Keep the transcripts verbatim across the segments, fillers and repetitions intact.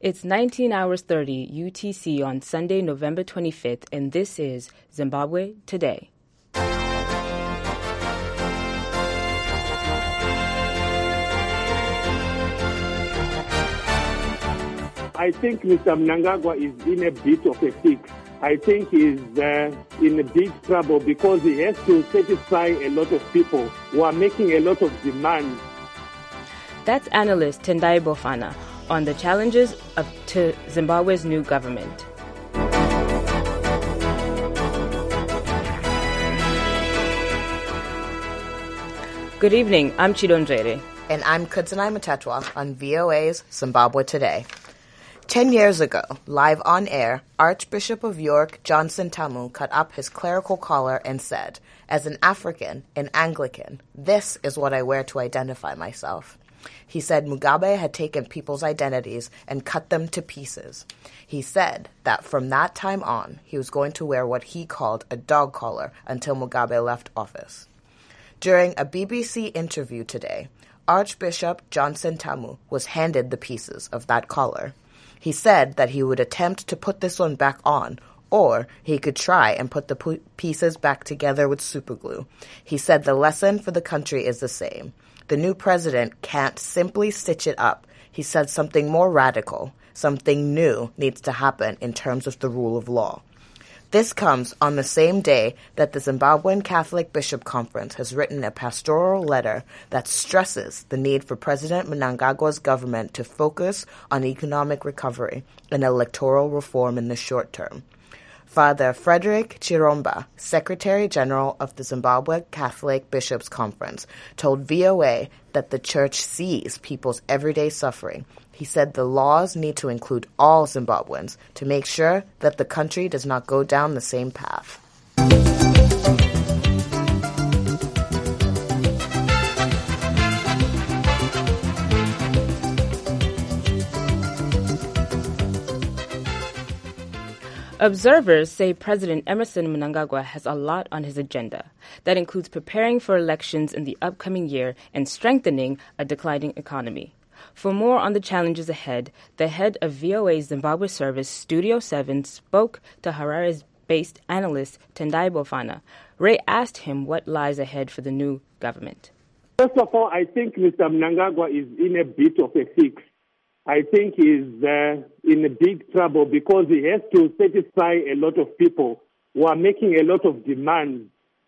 It's nineteen hours thirty U T C on Sunday, November twenty-fifth, and this is Zimbabwe Today. I think Mister Mnangagwa is in a bit of a fix. I think he's uh, in a big trouble because he has to satisfy a lot of people who are making a lot of demands. That's analyst Tendai Bofana on the challenges of, to Zimbabwe's new government. Good evening, I'm Chidonjere. And I'm Kudzinai Matetwa on V O A's Zimbabwe Today. Ten years ago, live on air, Archbishop of York Johnson Tamu cut up his clerical collar and said, "As an African, an Anglican, this is what I wear to identify myself." He said Mugabe had taken people's identities and cut them to pieces. He said that from that time on, he was going to wear what he called a dog collar until Mugabe left office. During a B B C interview today, Archbishop Johnson Tamu was handed the pieces of that collar. He said that he would attempt to put this one back on, or he could try and put the p- pieces back together with superglue. He said the lesson for the country is the same. The new president can't simply stitch it up. He said something more radical, something new needs to happen in terms of the rule of law. This comes on the same day that the Zimbabwean Catholic Bishop Conference has written a pastoral letter that stresses the need for President Mnangagwa's government to focus on economic recovery and electoral reform in the short term. Father Frederick Chiromba, Secretary General of the Zimbabwe Catholic Bishops' Conference, told V O A that the church sees people's everyday suffering. He said the laws need to include all Zimbabweans to make sure that the country does not go down the same path. Observers say President Emmerson Mnangagwa has a lot on his agenda. That includes preparing for elections in the upcoming year and strengthening a declining economy. For more on the challenges ahead, the head of V O A's Zimbabwe service, Studio seven, spoke to Harare-based analyst Tendai Bofana. Ray asked him what lies ahead for the new government. First of all, I think Mister Mnangagwa is in a bit of a fix. I think he's uh, in a big trouble because he has to satisfy a lot of people who are making a lot of demands.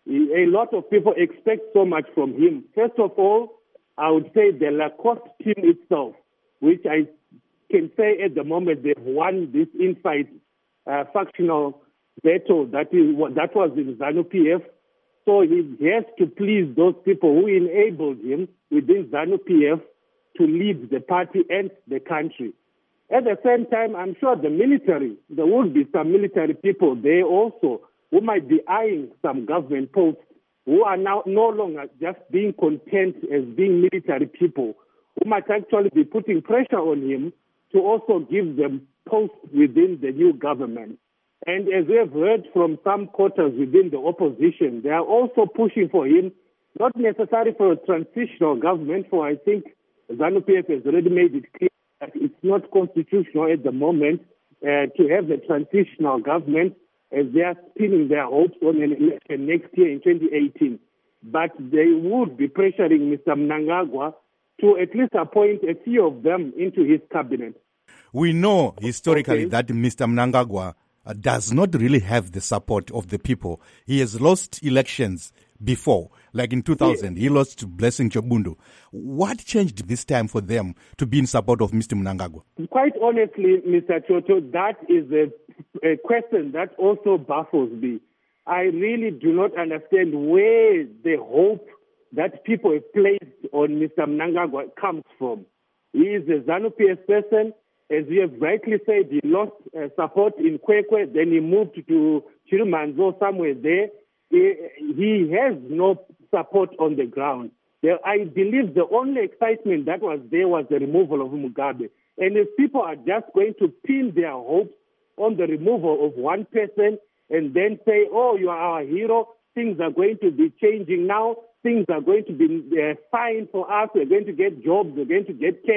A lot of people expect so much from him. First of all, I would say the Lacoste team itself, which I can say at the moment they've won this infight uh, factional battle that is that was in ZANU-P F. So he has to please those people who enabled him within ZANU-P F to lead the party and the country. At the same time, I'm sure the military, there would be some military people there also who might be eyeing some government posts who are now no longer just being content as being military people, who might actually be putting pressure on him to also give them posts within the new government. And as we have heard from some quarters within the opposition, they are also pushing for him, not necessarily for a transitional government, for I think ZANU-P F has already made it clear that it's not constitutional at the moment uh, to have a transitional government as they are pinning their hopes on an election next year in twenty eighteen. But they would be pressuring Mister Mnangagwa to at least appoint a few of them into his cabinet. We know historically Okay. that Mister Mnangagwa uh, does not really have the support of the people. He has lost elections before, like in two thousand, he lost to Blessing Chobundu. What changed this time for them to be in support of Mister Mnangagwa? Quite honestly, Mister Choto, that is a, a question that also baffles me. I really do not understand where the hope that people have placed on Mister Mnangagwa comes from. He is a ZANU-P F person. As you have rightly said, he lost uh, support in Kwekwe, then he moved to Chirumanzo, somewhere there. He, he has no support on the ground. There, I believe the only excitement that was there was the removal of Mugabe. And if people are just going to pin their hopes on the removal of one person and then say, oh, you are our hero, things are going to be changing now, things are going to be uh, fine for us, we're going to get jobs, we're going to get cash,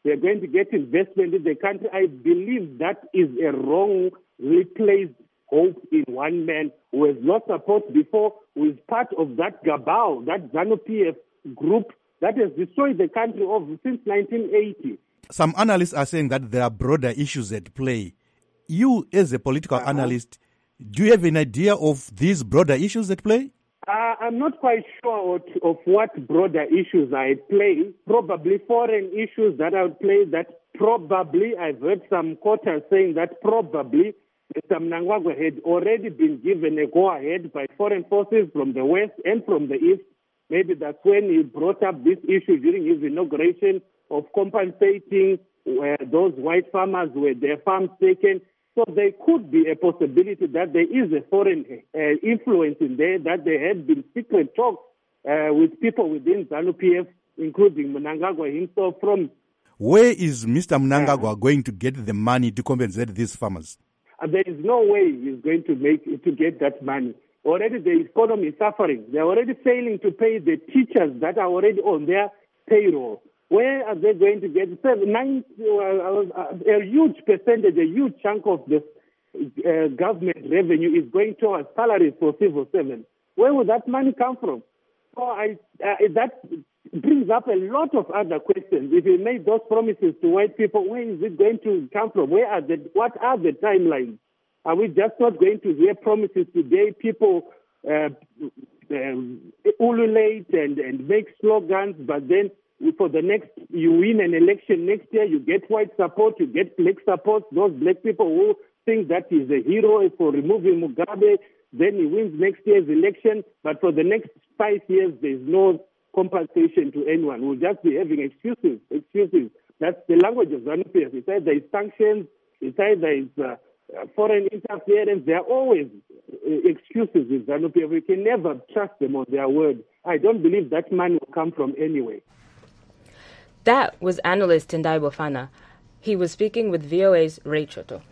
they're going to get investment in the country. I believe that is a wrongly placed hope in one man who has lost support before, who is part of that Gabao, that ZANU-P F group that has destroyed the country of, since nineteen eighty. Some analysts are saying that there are broader issues at play. You, as a political uh-huh. analyst, do you have an idea of these broader issues at play? Uh, I'm not quite sure of, of what broader issues are at play. Probably foreign issues that are at play, that probably, I've heard some quarters saying that probably Mister Mnangagwa had already been given a go-ahead by foreign forces from the west and from the east. Maybe that's when he brought up this issue during his inauguration of compensating uh, those white farmers who had their farms taken. So there could be a possibility that there is a foreign uh, influence in there, that there had been secret talks uh, with people within ZANU-P F, including Mnangagwa himself from... Where is Mister Mnangagwa uh, going to get the money to compensate these farmers? Uh, there is no way he's going to make to get that money. Already the economy is suffering. They're already failing to pay the teachers that are already on their payroll. Where are they going to get seven, nine, uh, a huge percentage, a huge chunk of the uh, government revenue is going towards salaries for civil servants? Where will that money come from? So I, uh, that brings up a lot of other questions. If you made those promises to white people, where is it going to come from? Where are the, what are the timelines? Are we just not going to hear promises today? People uh, uh, ululate and, and make slogans, but then for the next, you win an election next year, you get white support, you get black support. Those black people who think that he's a hero for removing Mugabe, then he wins next year's election. But for the next five years, there's no compensation to anyone. We'll just be having excuses, excuses. That's the language of ZANU-P F. It's either it's sanctions, it's either it's uh, uh, foreign interference. There are always uh, excuses with ZANU-P F. We can never trust them on their word. I don't believe that money will come from anywhere. That was analyst Tendai Bofana. He was speaking with V O A's Ray Choto.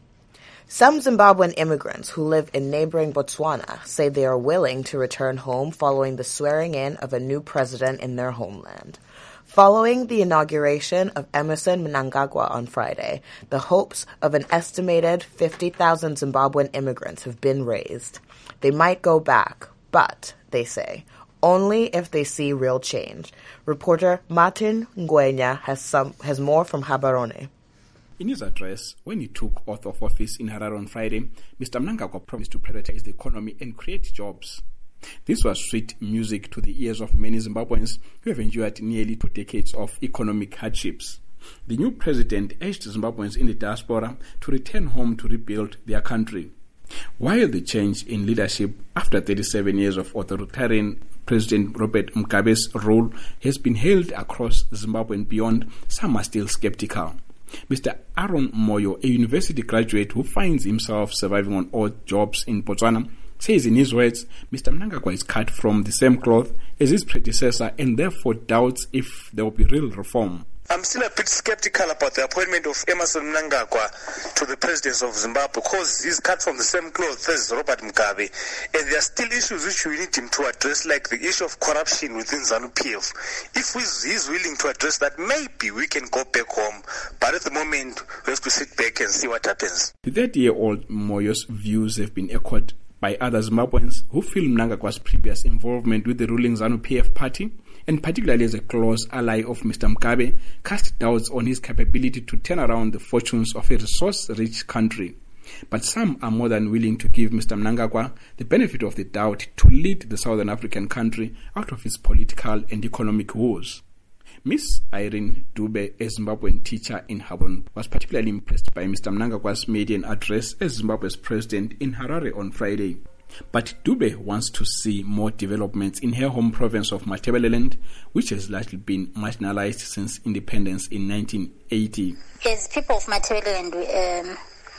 Some Zimbabwean immigrants who live in neighboring Botswana say they are willing to return home following the swearing in of a new president in their homeland. Following the inauguration of Emmerson Mnangagwa on Friday, the hopes of an estimated fifty thousand Zimbabwean immigrants have been raised. They might go back, but, they say, only if they see real change. Reporter Martin Ngwenya has some has more from Gaborone. In his address, when he took oath of office in Harare on Friday, Mister Mnangagwa promised to prioritize the economy and create jobs. This was sweet music to the ears of many Zimbabweans who have endured nearly two decades of economic hardships. The new president urged Zimbabweans in the diaspora to return home to rebuild their country. While the change in leadership after thirty-seven years of authoritarian President Robert Mugabe's rule has been hailed across Zimbabwe and beyond, some are still skeptical. Mister Aaron Moyo, a university graduate who finds himself surviving on odd jobs in Botswana, says in his words, Mister Mnangagwa is cut from the same cloth as his predecessor and therefore doubts if there will be real reform. I'm still a bit skeptical about the appointment of Emmerson Mnangagwa to the presidency of Zimbabwe because he's cut from the same cloth as Robert Mugabe. And there are still issues which we need him to address, like the issue of corruption within ZANU-P F. If he's willing to address that, maybe we can go back home. But at the moment, we have to sit back and see what happens. The thirty-year-old Moyo's views have been echoed by other Zimbabweans who feel Mnangagwa's previous involvement with the ruling ZANU-P F party, and particularly as a close ally of Mister Mugabe, cast doubts on his capability to turn around the fortunes of a resource-rich country. But some are more than willing to give Mister Mnangagwa the benefit of the doubt to lead the Southern African country out of its political and economic woes. Miss Irene Dube, a Zimbabwean teacher in Gaborone, was particularly impressed by Mister Mnangagwa's maiden address as Zimbabwe's president in Harare on Friday. But Dube wants to see more developments in her home province of Matabeleland, which has largely been marginalized since independence in nineteen eighty. As people of Matabeleland, um,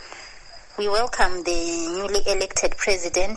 we welcome the newly elected president.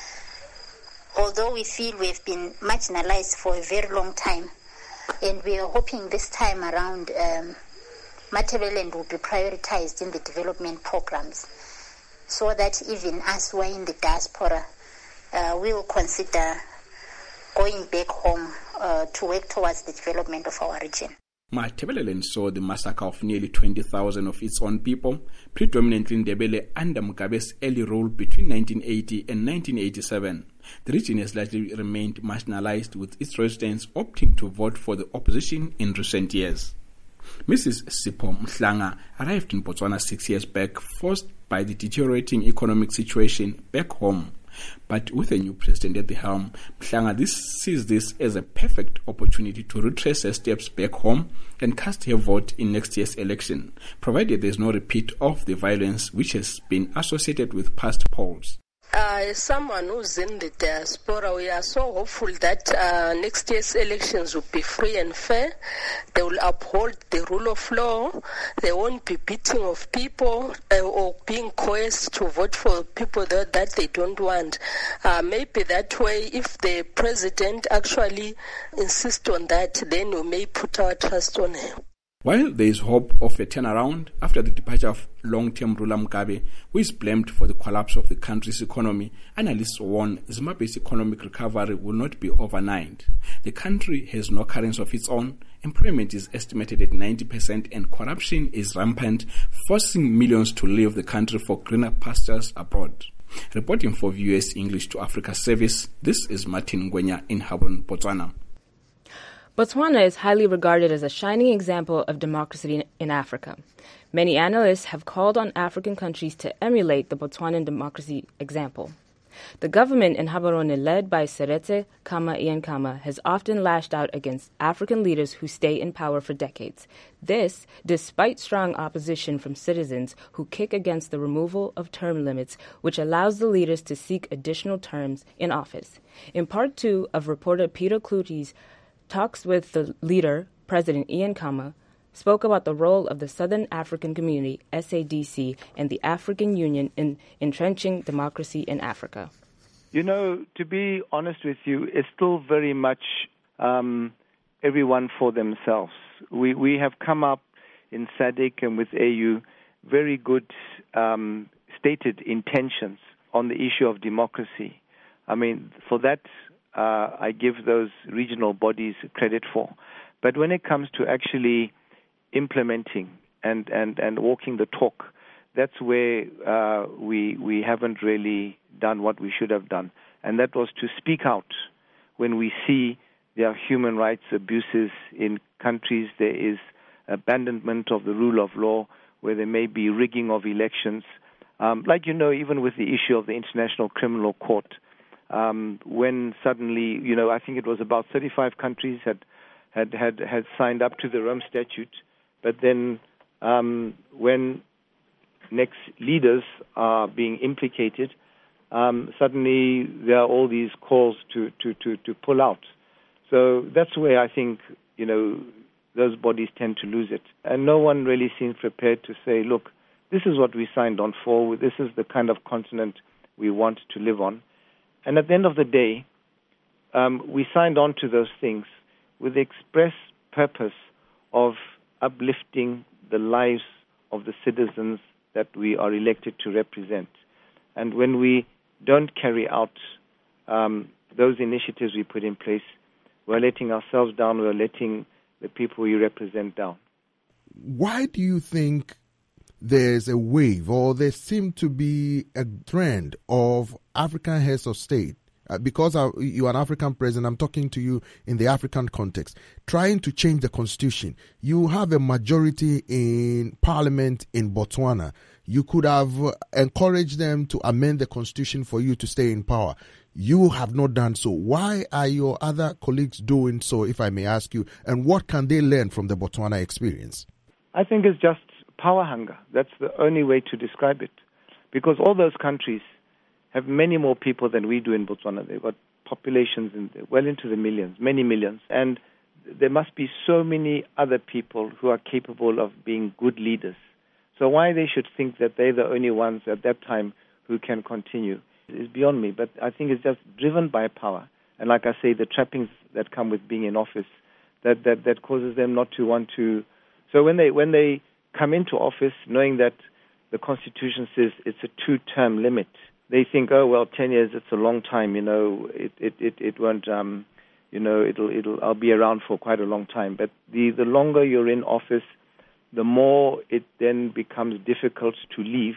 Although we feel we've been marginalized for a very long time, and we are hoping this time around um, Matabeleland will be prioritized in the development programs, so that even us who are in the diaspora uh, will consider going back home uh, to work towards the development of our region. Matabeleland saw the massacre of nearly twenty thousand of its own people, predominantly Ndebele, under Mugabe's early rule between nineteen eighty and nineteen eighty-seven. The region has largely remained marginalized, with its residents opting to vote for the opposition in recent years. Missus Sipho Mhlanga arrived in Botswana six years back, forced by the deteriorating economic situation back home. But with a new president at the helm, Mhlanga this sees this as a perfect opportunity to retrace her steps back home and cast her vote in next year's election, provided there is no repeat of the violence which has been associated with past polls. Uh, as someone who's in the diaspora, we are so hopeful that uh, next year's elections will be free and fair. They will uphold the rule of law. There won't be beating of people uh, or being coerced to vote for people that, that they don't want. Uh, maybe that way, if the president actually insists on that, then we may put our trust on him. While there is hope of a turnaround after the departure of long-term ruler Mugabe, who is blamed for the collapse of the country's economy, analysts warn Zimbabwe's economic recovery will not be overnight. The country has no currency of its own, employment is estimated at ninety percent, and corruption is rampant, forcing millions to leave the country for greener pastures abroad. Reporting for V O S English to Africa Service, this is Martin Ngwenya in Gaborone, Botswana. Botswana is highly regarded as a shining example of democracy in Africa. Many analysts have called on African countries to emulate the Botswanan democracy example. The government in Gaborone, led by Seretse Khama Ian Khama, has often lashed out against African leaders who stay in power for decades. This, despite strong opposition from citizens who kick against the removal of term limits, which allows the leaders to seek additional terms in office. In part two of reporter Peter Kluti's talks with the leader, President Ian Khama, spoke about the role of the Southern African Community, S A D C, and the African Union in entrenching democracy in Africa. You know, to be honest with you, it's still very much um, everyone for themselves. We we have come up in S A D C and with A U very good um, stated intentions on the issue of democracy. I mean, for that, Uh, I give those regional bodies credit for. But when it comes to actually implementing and, and, and walking the talk, that's where uh, we we haven't really done what we should have done. And that was to speak out when we see there are human rights abuses in countries, there is abandonment of the rule of law, where there may be rigging of elections. Um, like, you know, even with the issue of the International Criminal Court, Um, when suddenly, you know, I think it was about thirty-five countries had had, had, had signed up to the Rome Statute, but then um, when next leaders are being implicated, um, suddenly there are all these calls to, to, to, to pull out. So that's where I think, you know, those bodies tend to lose it. And no one really seems prepared to say, look, this is what we signed on for, this is the kind of continent we want to live on. And at the end of the day, um, we signed on to those things with the express purpose of uplifting the lives of the citizens that we are elected to represent. And when we don't carry out um, those initiatives we put in place, we're letting ourselves down, we're letting the people we represent down. Why do you think there's a wave, or there seems to be a trend of African heads of state, uh, because uh, you're an African president, I'm talking to you in the African context, trying to change the constitution? You have a majority in parliament in Botswana. You could have encouraged them to amend the constitution for you to stay in power. You have not done so. Why are your other colleagues doing so, if I may ask you, and what can they learn from the Botswana experience? I think it's just power hunger. That's the only way to describe it. Because all those countries have many more people than we do in Botswana. They've got populations in the, well into the millions, many millions. And there must be so many other people who are capable of being good leaders. So why they should think that they're the only ones at that time who can continue is beyond me. But I think it's just driven by power. And like I say, the trappings that come with being in office, that, that, that causes them not to want to. So when they when they come into office knowing that the Constitution says it's a two-term limit, they think, oh, well, ten years, it's a long time, you know, it it, it, it won't um, you know, it'll it'll I'll be around for quite a long time. But the, the longer you're in office, the more it then becomes difficult to leave.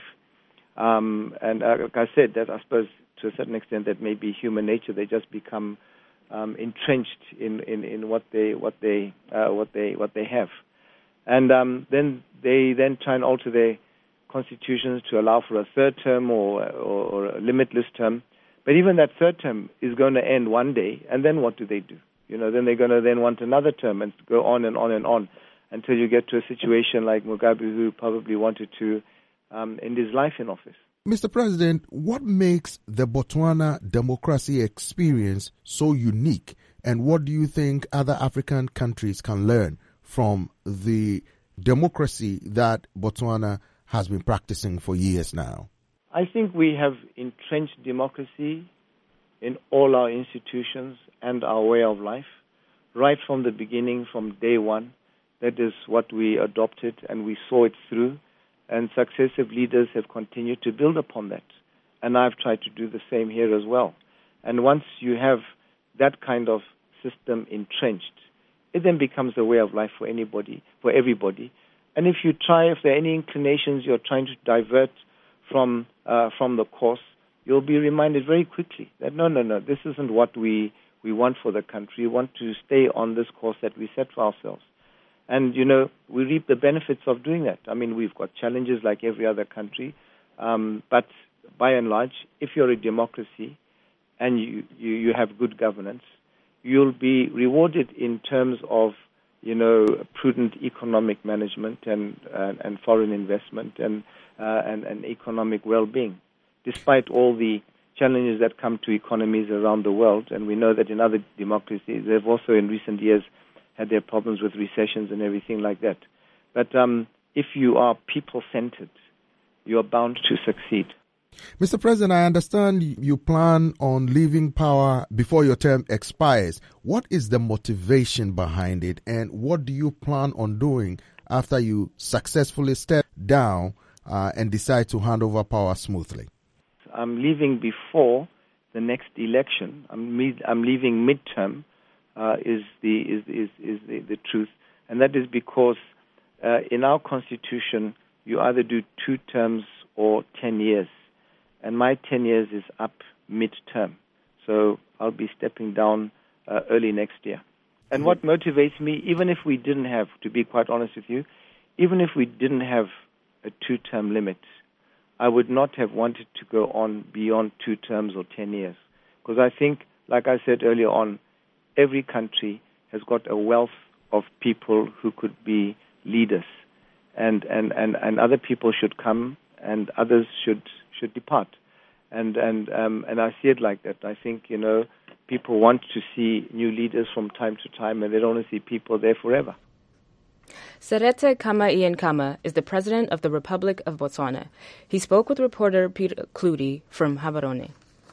Um, and uh, like I said, that I suppose to a certain extent that may be human nature. They just become um, entrenched in, in, in what they what they uh, what they what they have, and um, then they then try and alter their constitutions to allow for a third term or, or, or a limitless term. But even that third term is going to end one day, and then what do they do? You know, then they're going to then want another term and go on and on and on until you get to a situation like Mugabe, who probably wanted to um, end his life in office. Mister President, what makes the Botswana democracy experience so unique, and what do you think other African countries can learn from the democracy that Botswana has been practicing for years now? I think we have entrenched democracy in all our institutions and our way of life, right from the beginning, from day one. That is what we adopted, and we saw it through, and successive leaders have continued to build upon that. And I've tried to do the same here as well. And once you have that kind of system entrenched, it then becomes a way of life for anybody, for everybody. And if you try, if there are any inclinations you're trying to divert from uh, from the course, you'll be reminded very quickly that no, no, no, this isn't what we, we want for the country. We want to stay on this course that we set for ourselves. And, you know, we reap the benefits of doing that. I mean, we've got challenges like every other country, um, but by and large, if you're a democracy and you, you, you have good governance, you'll be rewarded in terms of, you know, prudent economic management and uh, and foreign investment and, uh, and and economic well-being, despite all the challenges that come to economies around the world. And we know that in other democracies, they've also in recent years had their problems with recessions and everything like that. But um, if you are people-centered, you are bound to succeed. Mister President, I understand you plan on leaving power before your term expires. What is the motivation behind it, and what do you plan on doing after you successfully step down uh, and decide to hand over power smoothly? I'm leaving before the next election. I'm, me- I'm leaving midterm. Uh, is the is is, is the, the truth, and that is because uh, in our constitution you either do two terms or ten years, and my ten years is up mid-term, so I'll be stepping down uh, early next year. And what motivates me, even if we didn't have, to be quite honest with you, even if we didn't have a two-term limit, I would not have wanted to go on beyond two terms or ten years, because I think, like I said earlier on, every country has got a wealth of people who could be leaders, and, and, and, and other people should come and others should should depart. And and um, and I see it like that. I think, you know, people want to see new leaders from time to time, and they don't want to see people there forever. Seretse Khama Ian Khama is the president of the Republic of Botswana. He spoke with reporter Peter Clutie from Gaborone.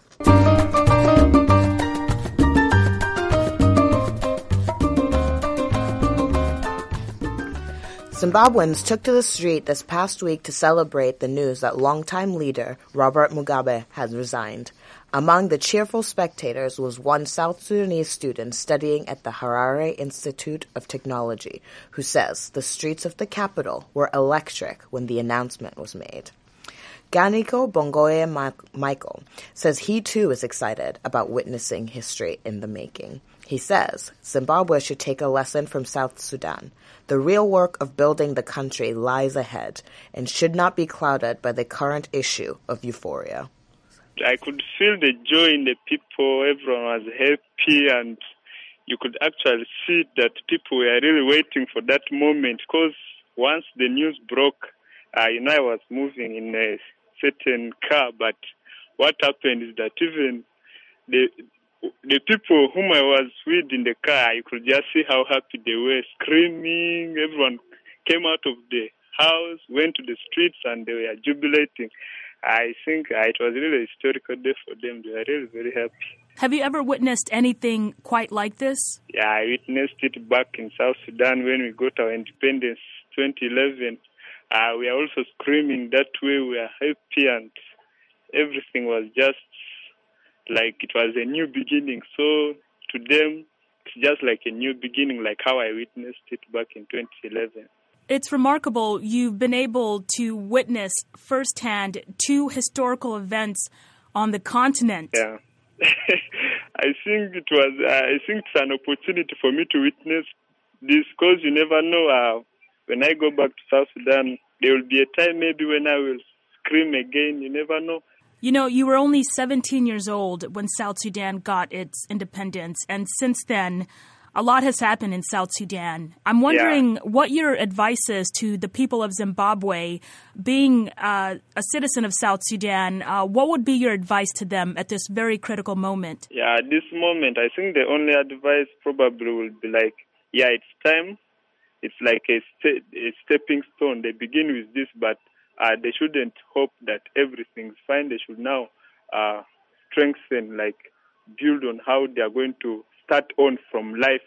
Zimbabweans took to the street this past week to celebrate the news that longtime leader Robert Mugabe has resigned. Among the cheerful spectators was one South Sudanese student studying at the Harare Institute of Technology, who says the streets of the capital were electric when the announcement was made. Ganiko Bongoye Michael says he too is excited about witnessing history in the making. He says Zimbabwe should take a lesson from South Sudan. The real work of building the country lies ahead and should not be clouded by the current issue of euphoria. I could feel the joy in the people. Everyone was happy, and you could actually see that people were really waiting for that moment, because once the news broke, uh, you know, I was moving in a certain car, but what happened is that even the the people whom I was with in the car, you could just see how happy they were, screaming. Everyone came out of the house, went to the streets, and they were jubilating. I think uh, it was really a historical day for them. They were really very happy. Have you ever witnessed anything quite like this? Yeah, I witnessed it back in South Sudan when we got our independence, twenty eleven. Uh, we are also screaming that way. We are happy, and everything was just like it was a new beginning. So to them, just like a new beginning, like how I witnessed it back in twenty eleven. It's remarkable. You've been able to witness firsthand two historical events on the continent. Yeah. I think it was, uh, I think it's an opportunity for me to witness this, because you never know, uh, when I go back to South Sudan, there will be a time maybe when I will scream again. You never know. You know, you were only seventeen years old when South Sudan got its independence, and since then, a lot has happened in South Sudan. I'm wondering yeah. what your advice is to the people of Zimbabwe. Being uh, a citizen of South Sudan, uh, what would be your advice to them at this very critical moment? Yeah, at this moment, I think the only advice probably will be like, yeah, it's time. It's like a, st- a stepping stone. They begin with this, but uh, they shouldn't hope that everything's fine. They should now uh, strengthen, like build on how they are going to start on from life,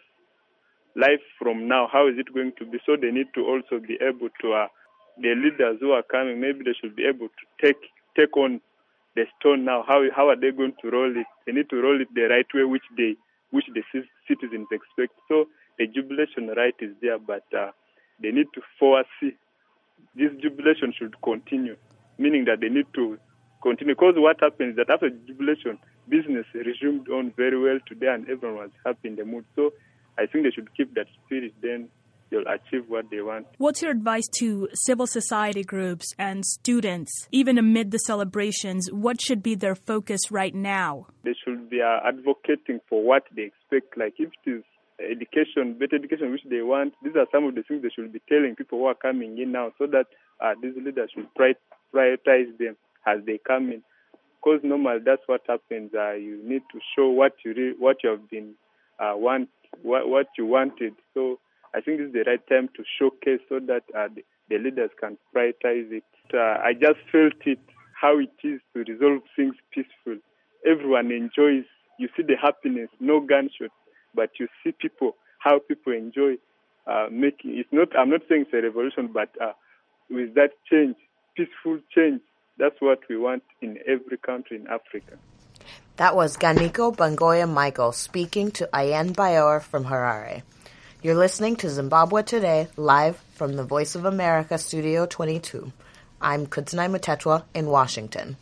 life from now. How is it going to be? So they need to also be able to, uh, the leaders who are coming, maybe they should be able to take take on the stone now. How how are they going to roll it? They need to roll it the right way, which they which the citizens expect. So the jubilation right is there, but uh, they need to foresee this jubilation should continue, meaning that they need to continue. Because what happens is that after jubilation, business resumed on very well today and everyone was happy in the mood. So I think they should keep that spirit, then they'll achieve what they want. What's your advice to civil society groups and students, even amid the celebrations? What should be their focus right now? They should be uh, advocating for what they expect. Like if it is education, better education which they want, these are some of the things they should be telling people who are coming in now, so that uh, these leaders should prioritize them as they come in. Because normally that's what happens. Uh, you need to show what you re- what you have been uh, want what, what you wanted. So I think this is the right time to showcase so that uh, the, the leaders can prioritize it. Uh, I just felt it how it is to resolve things peaceful. Everyone enjoys. You see the happiness, no gunshot, but you see people how people enjoy uh, making. It's not. I'm not saying it's a revolution, but uh, with that change, peaceful change. That's what we want in every country in Africa. That was Ganiko Bangoya Michael speaking to Ayen Bayor from Harare. You're listening to Zimbabwe Today, live from the Voice of America Studio twenty-two. I'm Kutsunai Mutetwa in Washington.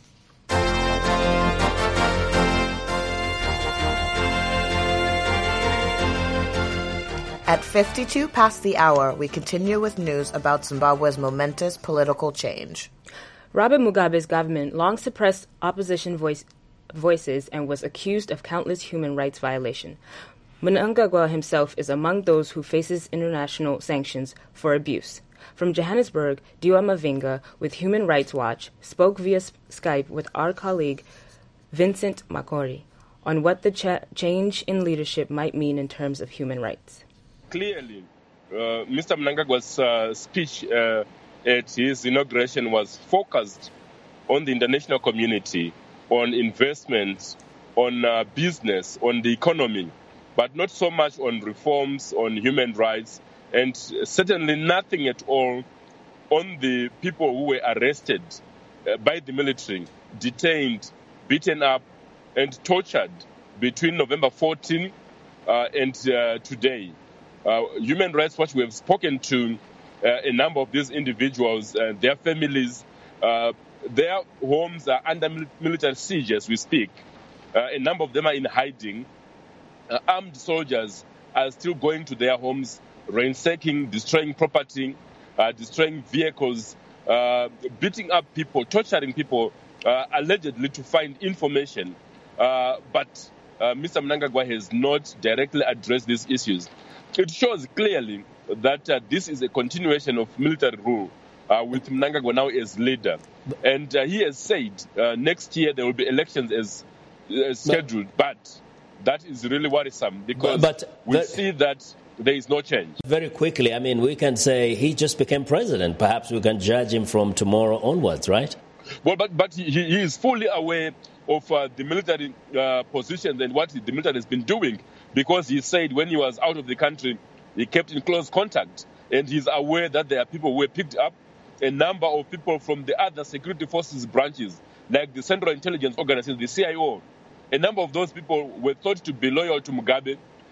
At fifty-two past the hour, we continue with news about Zimbabwe's momentous political change. Robert Mugabe's government long suppressed opposition voice, voices and was accused of countless human rights violations. Mnangagwa himself is among those who faces international sanctions for abuse. From Johannesburg, Diwa Mavinga with Human Rights Watch spoke via Skype with our colleague Vincent Makori on what the cha- change in leadership might mean in terms of human rights. Clearly, uh, Mister Mnangagwa's uh, speech uh, at his inauguration was focused on the international community, on investments, on uh, business, on the economy, but not so much on reforms, on human rights, and certainly nothing at all on the people who were arrested uh, by the military, detained, beaten up, and tortured between November fourteenth uh, and uh, today. Uh, Human Rights Watch, we have spoken to uh, a number of these individuals, uh, their families. Uh, their homes are under mil- military siege as we speak. Uh, a number of them are in hiding. Uh, armed soldiers are still going to their homes, ransacking, destroying property, uh, destroying vehicles, uh, beating up people, torturing people, uh, allegedly to find information. Uh, but uh, Mister Mnangagwa has not directly addressed these issues. It shows clearly that uh, this is a continuation of military rule uh, with Mnangagwa now as leader. And uh, he has said uh, next year there will be elections as, as scheduled, but that is really worrisome because but, but we the, see that there is no change. Very quickly, I mean, we can say he just became president. Perhaps we can judge him from tomorrow onwards, right? Well, but, but he, he is fully aware of uh, the military uh, positions and what the military has been doing, because he said when he was out of the country, he kept in close contact, and he's aware that there are people who were picked up, a number of people from the other security forces branches, like the Central Intelligence Organization, the C I O. A number of those people were thought to be loyal to Mugabe,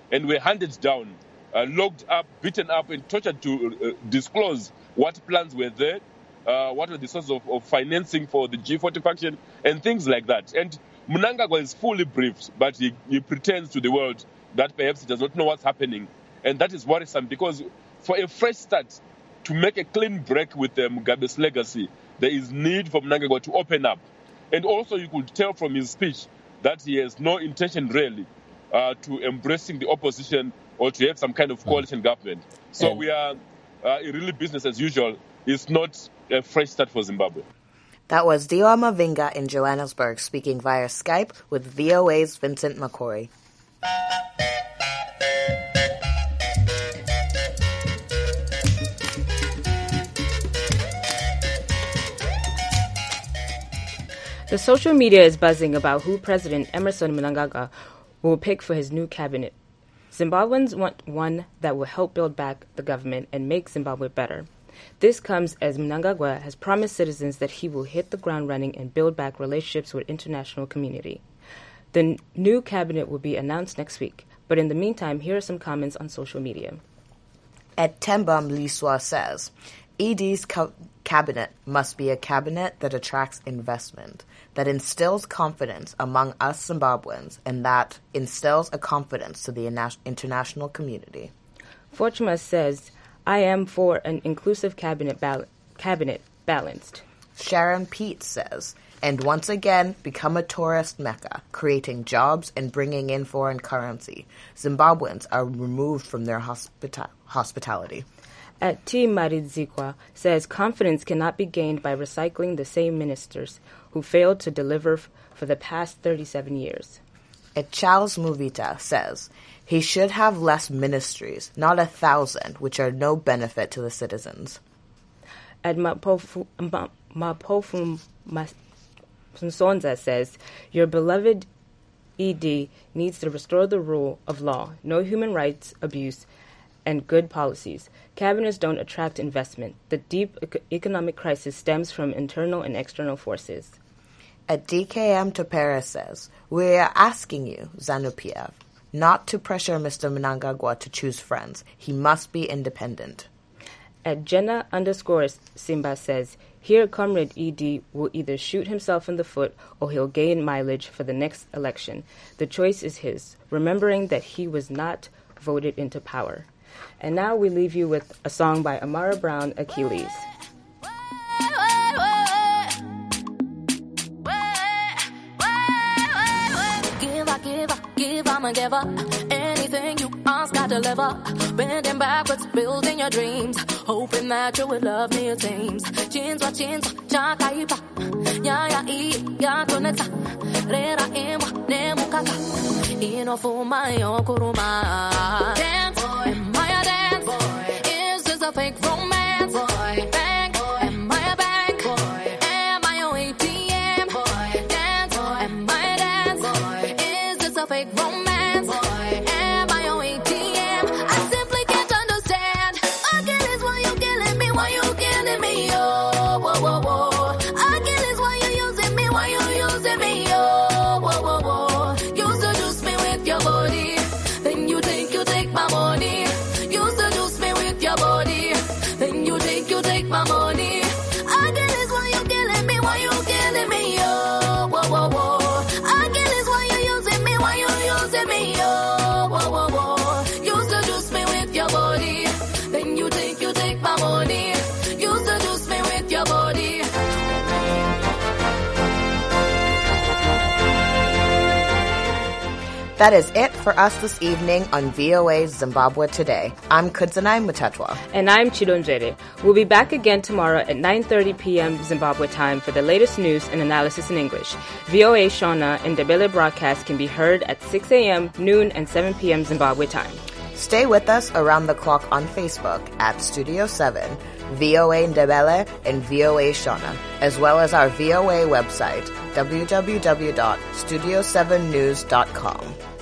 and were handed down, uh, locked up, beaten up, and tortured to uh, disclose what plans were there, uh, what were the sources of, of financing for the G forty faction, and things like that. And Mnangagwa is fully briefed, but he, he pretends to the world that perhaps he does not know what's happening. And that is worrisome, because for a fresh start, to make a clean break with uh, Mugabe's legacy, there is need for Mnangagwa to open up. And also you could tell from his speech that he has no intention really uh, to embracing the opposition or to have some kind of coalition government. So we are uh, really business as usual. It's not a fresh start for Zimbabwe. That was Diwa Mavinga in Johannesburg speaking via Skype with V O A's Vincent McCory. The social media is buzzing about who President Emmerson Mnangagwa will pick for his new cabinet. Zimbabweans want one that will help build back the government and make Zimbabwe better. This comes as Mnangagwa has promised citizens that he will hit the ground running and build back relationships with international community. The n- new cabinet will be announced next week, but in the meantime, here are some comments on social media. Ed Tembam Liswa says, E D's co- cabinet must be a cabinet that attracts investment, that instills confidence among us Zimbabweans, and that instills a confidence to the ina- international community. Fortuma says, I am for an inclusive cabinet, bal- cabinet balanced. Sharon Pete says, and once again become a tourist mecca, creating jobs and bringing in foreign currency. Zimbabweans are removed from their hospita- hospitality. At T. Maridzikwa says confidence cannot be gained by recycling the same ministers who failed to deliver f- for the past thirty-seven years. At Charles Muvita says he should have less ministries, not a thousand, which are no benefit to the citizens. At Mapofu Mapofu Nsonza says your beloved E D needs to restore the rule of law, no human rights abuse, and good policies. Cabinets don't attract investment. The deep ec- economic crisis stems from internal and external forces. At D K M Topera says, we are asking you, ZANU-P F, not to pressure Mister Mnangagwa to choose friends. He must be independent. At Jenna underscore Simba says, here Comrade E D will either shoot himself in the foot or he'll gain mileage for the next election. The choice is his, remembering that he was not voted into power. And now we leave you with a song by Amara Brown, Achilles. Give, I give, I give, I'm a giver. Anything you ask, I deliver. Bending backwards, building your dreams. Hoping that you would love me, it seems. Chinzwa, chinzwa, chakaipa. Ya, ya, i, ya, koneta. Rera, imwa, nemukaka. Ino fuma, yo, kuruma. Dance, am I a dance? Boy. Is this a fake romance? Boy. Bank, am I a bank? Boy. Am I your A T M? Boy. Dance, am I a dance? Boy. Is this a fake romance? Boy. Am I your A T M? I simply can't understand. Achilles, why you killing me? Why you killing me? Oh, whoa, whoa, whoa. Achilles, why you using me? Why you using me? Oh, whoa, whoa, whoa. You seduce me with your body, then you take, you take my money. You seduce me with your body, then you take, you take my money. Achilles, why you killing me? Why you killing me? Oh, whoa, whoa, whoa. Achilles, why you using me? Why you using me? Oh, whoa, whoa, whoa. You seduce me with your body, then you take, you take my money. You seduce me with your body. That is it for us this evening on V O A's Zimbabwe Today. I'm Kudzanai Mutatwa. And I'm Chidonjere. We'll be back again tomorrow at nine thirty p.m. Zimbabwe time for the latest news and analysis in English. V O A Shona and Ndebele broadcast can be heard at six a.m., noon, and seven p.m. Zimbabwe time. Stay with us around the clock on Facebook at Studio seven, V O A Ndebele, and V O A Shona, as well as our V O A website, w w w dot studio seven news dot com.